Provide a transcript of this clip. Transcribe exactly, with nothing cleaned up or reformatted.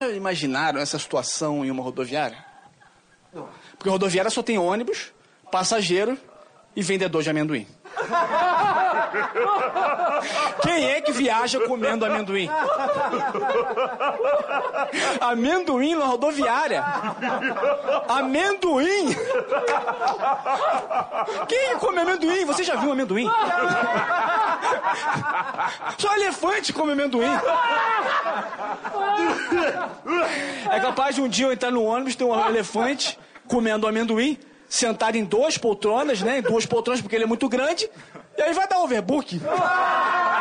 já imaginaram essa situação em uma rodoviária? Porque rodoviária só tem ônibus, passageiro e vendedor de amendoim. Quem é que viaja comendo amendoim? Amendoim na rodoviária. Amendoim? Quem come amendoim? Você já viu amendoim? Só elefante come amendoim. É capaz de um dia eu entrar no ônibus, ter um elefante comendo amendoim, sentado em duas poltronas, né? Em duas poltronas, porque ele é muito grande. E aí vai dar overbook.